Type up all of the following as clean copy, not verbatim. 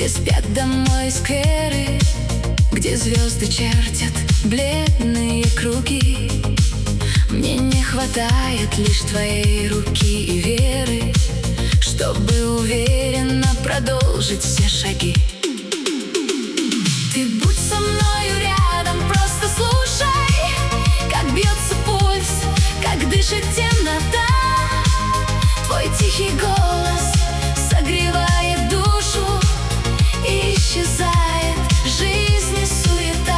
где спят домой скверы, где звезды чертят бледные круги. Мне не хватает лишь твоей руки и веры, чтобы уверенно продолжить все шаги. Ты будь со мною рядом, просто слушай, как бьется пульс, как дышит темнота. Твой тихий голос согревает душу, и исчезает в жизни суета.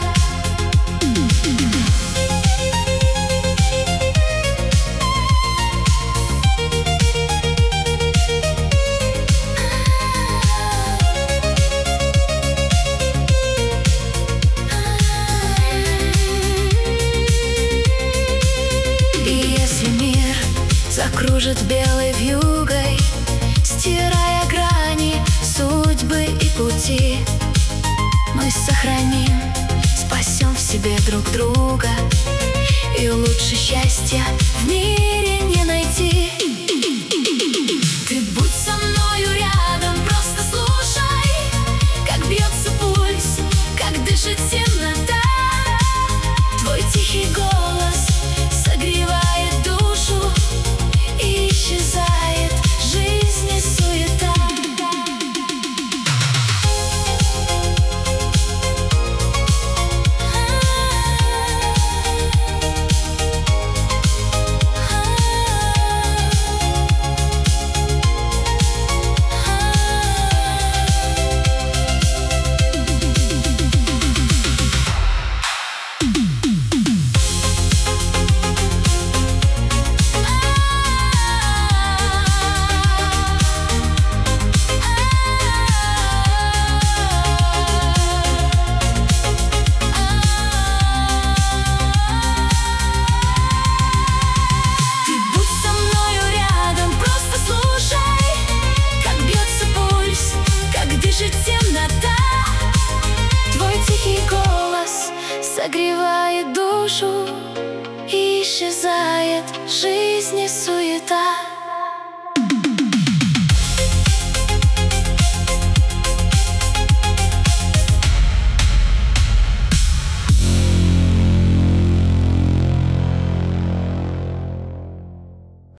И если мир закружит белой вьюгой, стирая грани судьбы и пути, мы сохраним, спасем в себе друг друга, и лучше счастья в мире не найти. Ты будь со мною рядом, просто слушай, как бьется пульс, как дышит темнота. Твой тихий голос согревает душу, и исчезает в жизни суета. Темнота, твой тихий голос согревает душу, и исчезает в жизни суета.